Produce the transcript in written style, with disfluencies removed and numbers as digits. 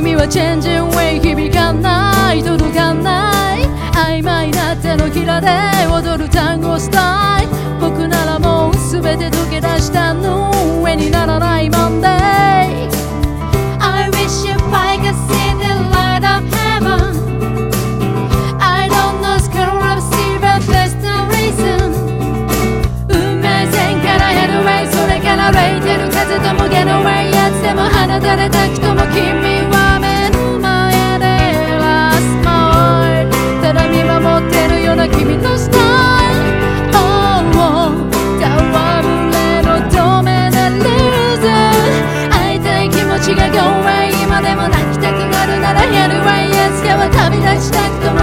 君はチェンジンウェイ響かない届かない曖昧な手のひらで踊る単語スタイル僕ならもう全て溶け出したの上にならないもんで I wish if I could see the light of heaven I don't know the color of silver there's no reason 運命線からヘドウェイそれからレイてる風ともゲノウェイやつでも放たれた人も君は目の前でラスマイルただ見守ってるような君のスタイル違う Go away 今でも泣きたくなるなら Anyway Yes 今日は旅立ちたくと